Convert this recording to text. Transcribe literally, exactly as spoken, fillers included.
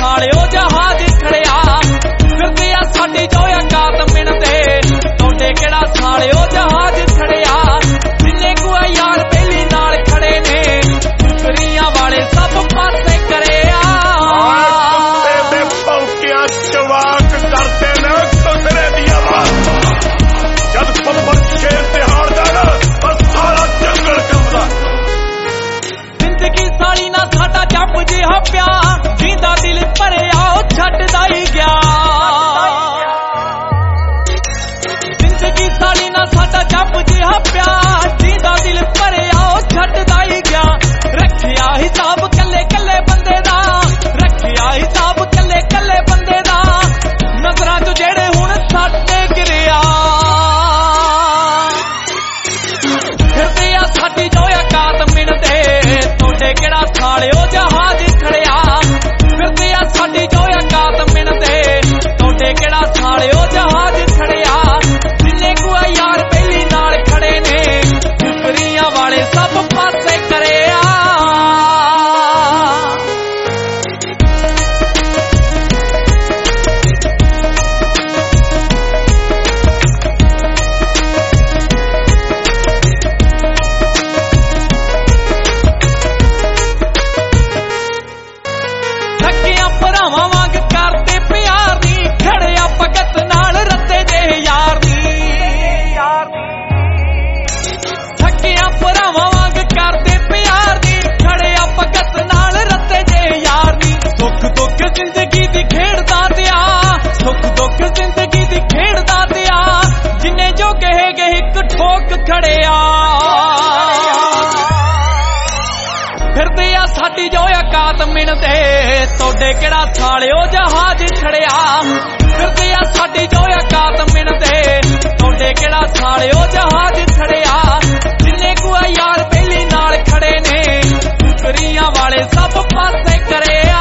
ਸਾਲਿਓ ਜਹਾਜ਼ ਖੜਿਆ ਫਿਰਦੇ ਆ ਸਾਡੀ ਜੋ ਔਕਾਤ ਮਿਣਦੇ ਤੁਹਾਡੇ ਕਿਹੜਾ ਸਾਲਿਓ ਜਹਾਜ਼ ਖੜਿਆ ਜਿੰਨੇ ਕੁ ਆ ਯਾਰ ਬੇਲੀ ਨਾਲ ਖੜੇ ਨੇ ਕੁਕਰੀਆਂ ਵਾਲੇ ਸਭ ਪਾਸੇ ਕਰਿਆ ਕੁੱਤੇ ਦੇ ਭੌਂਕਿਆਂ ਚਵਾਕ ਕਰਦੇ ਨੇ ਖੁਸਰੇ ਦੀਆਂ ਬਾਤਾਂ ਜਦ ਫੁੱਲ ਸ਼ੇਰ ਤੇ ਹਾਰਦਾ ਨਾ ਬਸ ਸਾਰਾ ਜੰਗਲ ਕੰਬਦਾ ਜ਼ਿੰਦਗੀ ਸਾਲੀ ਨਾ ਸਾਡਾ ਜੱਪ ਜਿਹਾ ਪਿਆ ਜੀਂਦਾ ਦਿਲ ਭਰਿਆ ਉਹ ਛੱਡਦਾ ਹੀ ਗਿਆ ਜ਼ਿੰਦਗੀ ਸਾਲੀ ਨਾ ਸਾਡਾ ਜੱਪ ਜਿਹਾ ਪਿਆ ਜੀਂਦਾ ਦਿਲ ਭਰਿਆ ਉਹ ਛੱਡਦਾ ਹੀ ਗਿਆ ਰੱਖਿਆ ਹਿਸਾਬ ਕੱਲੇ ਕੱਲੇ ਬੰਦੇ ਦਾ ਰੱਖਿਆ ਹਿਸਾਬ ਕੱਲੇ ਕੱਲੇ ਬੰਦੇ ਦਾ ਨਜ਼ਰਾਂ ਚ ਜਿਹੜੇ ਹੁਣ ਸਾਡੇ ਗਿਰਿਆ ਫਿਰਦੇ ਆ ਸਾਡੀ ਜੋ ਔਕਾਤ ਮਿਣਦੇ ਤੁਹਾਡੇ ਕਿਹੜਾ ਸਾਲਿਓ ਜਹਾਜ਼ ਖੜਿਆ ਫਿਰਦੇ ਆ ਸਾਡੀ ਜੋ ਔਕਾਤ ਮਿਣਦੇ ਤੁਹਾਡੇ ਕਿਹੜਾ ਸਾਲਿਓ ਜਹਾਜ਼ ਖੜਿਆ ਜਿੰਨੇ ਕੁ ਆ ਯਾਰ ਬੇਲੀ ਨਾਲ ਖੜੇ ਨੇ ਕੁਕਰੀਆਂ ਵਾਲੇ ਸਭ ਪਾਸੇ ਕਰਿਆ ਥੱਕਿਆ ਭਰਾਵਾਂ ਵਾਂਗ ਕਰਦੇ ਪਿਆਰ ਨੀ ਖੜਿਆ ਭਗਤ ਨਾਲ ਰੱਤੇ ਦੇ ਯਾਰ ਨੀ ਥੱਕਿਆ ਭਰਾਵਾਂ ਵਾਂਗ ਕਰਦੇ ਪਿਆਰ ਨੀ ਖੜਿਆ ਭਗਤ ਨਾਲ ਰੱਤੇ ਦੇ ਯਾਰ ਨੀ ਸੁੱਖ ਦੁੱਖ ਜ਼ਿੰਦਗੀ ਦੀ ਖੇਡਦਾ ਦਿਆ ਸੁੱਖ ਦੁੱਖ ਜ਼ਿੰਦਗੀ ਦੀ ਖੇਡਦਾ ਦਿਆ ਜਿੰਨੇ ਜੋ ਕਹੇ ਗਏ ਇੱਕ ਠੋਕ ਖੜਿਆ ਫਿਰਦੇ ਆ ਸਾਡੀ ਜੋ ਔਕਾਤ ਮਿਣਦੇ ਤੁਹਾਡੇ ਕਿਹੜਾ ਸਾਲਿਓ ਜਹਾਜ਼ ਖੜਿਆ ਫਿਰਦੇ ਆ ਸਾਡੀ ਜੋ ਔਕਾਤ ਮਿਣਦੇ ਤੁਹਾਡੇ ਕਿਹੜਾ ਸਾਲਿਓ ਜਹਾਜ਼ ਖੜਿਆ ਜਿੰਨੇ ਕੁ ਆ ਯਾਰ ਬੇਲੀ ਨਾਲ ਖੜੇ ਨੇ ਕੁਕਰੀਆਂ ਵਾਲੇ ਸਭ ਪਾਸੇ ਕਰਿਆ